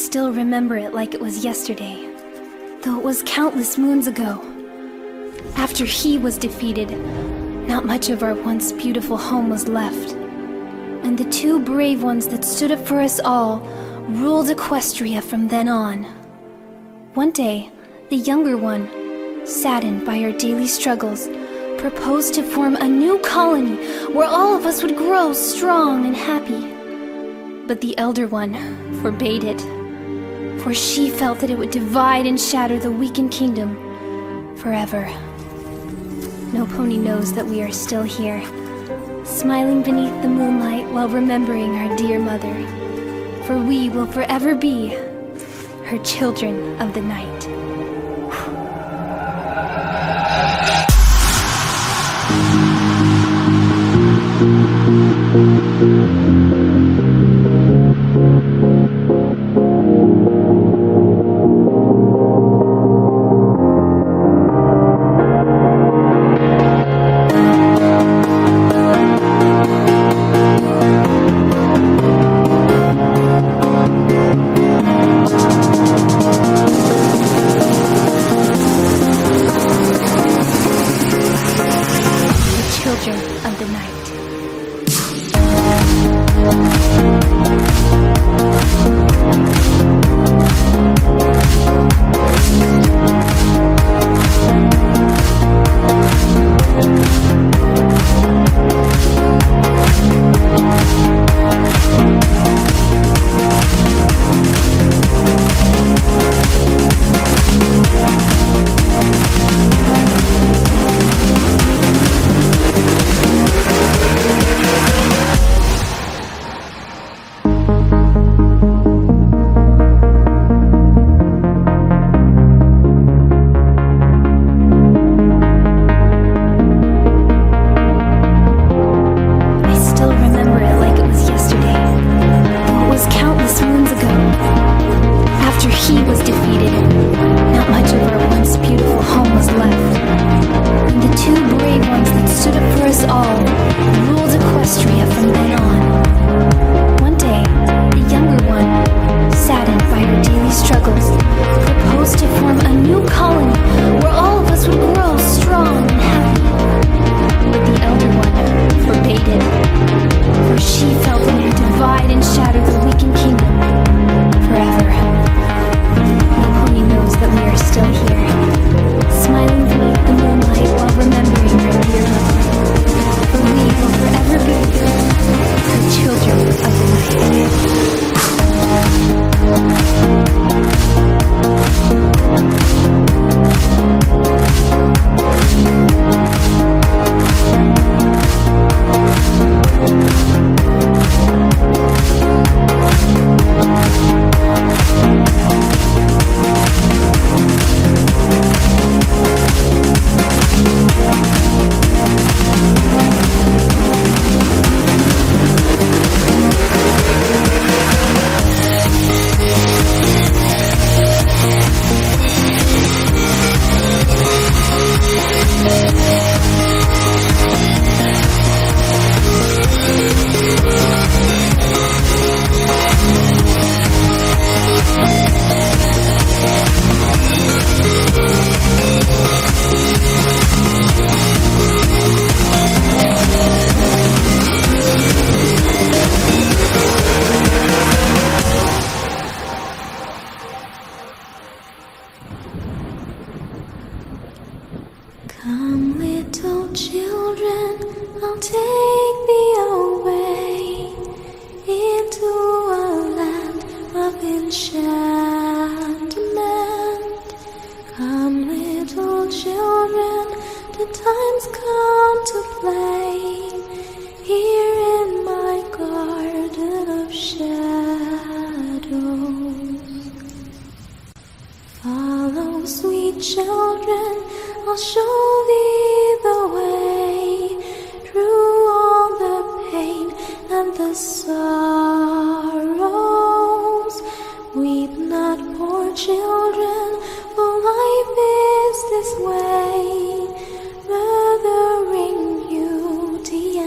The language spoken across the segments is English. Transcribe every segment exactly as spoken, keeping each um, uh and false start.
still remember it like it was yesterday, though it was countless moons ago. After he was defeated, not much of our once beautiful home was left, and the two brave ones that stood up for us all ruled Equestria from then on. One day, the younger one, saddened by our daily struggles, proposed to form a new colony where all of us would grow strong and happy. But the elder one forbade it, for she felt that it would divide and shatter the weakened kingdom forever. No pony knows that we are still here, smiling beneath the moonlight while remembering our dear mother, for we will forever be her children of the night.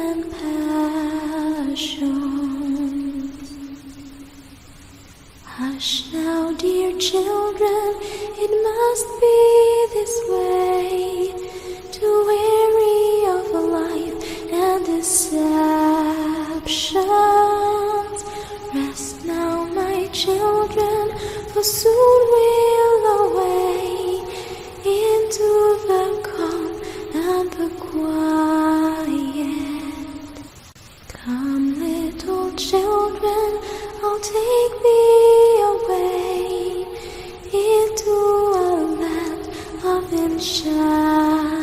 I Hush now, dear children, it must be this way, too weary of life and deceptions. Rest now, my children, for soon we'll away into the calm and the quiet. Come, little children, I'll take thee away into a land of enchantment.